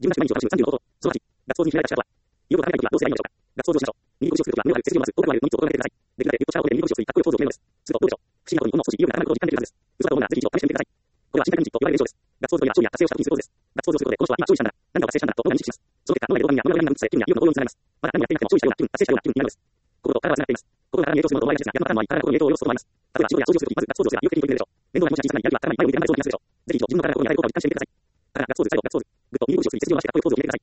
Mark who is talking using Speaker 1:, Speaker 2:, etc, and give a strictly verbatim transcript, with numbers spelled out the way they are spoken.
Speaker 1: じゅうななし毎日を楽しむさんじゅうの方法。そのはち、学校に開いた資格は、有料が高いときはどうすればいいのでしょうか。学創上しましょう。右腰をするときは目を張る背筋を回す。多くはあるのみっつを心がけてください。できるだけゆっと力を入れ右腰を吸い、かっこよくポーズを決めるのです。するとどうでしょう。不思議なことにほんの少しいよいよならないことを実感できるはずです。嘘だと思うならぜひ一度試してみてください。これは身体認知と言われる現象です。学創上といえば勝利や達成をしたときにすることです。学創上することでこの人は今勝利したんだな、何かを達成したんだと脳が認識します。その結果、脳内でドーパミンやノルアドレナリンが分泌され、気分や意欲の高揚につながります。まだ何もやっていなくても勝利したような気分、達成したような気分になるのです。心と体はつながっています。心が体に影響するものと同じですが、山の体の影響を要素と思います。例えば、仕事や掃除をするとき、まず学創上すれば意欲的に取り入れるでしょう。面倒な荷物や小さなやる気は頭に前を向いて前を向いてますでしょう。ぜひ一度自分の体の心に与える効果を実感してみてください。から学創図、最後学創図。ぐっと右腰を吸い、背筋を回してかっこよくポーズを決めてください。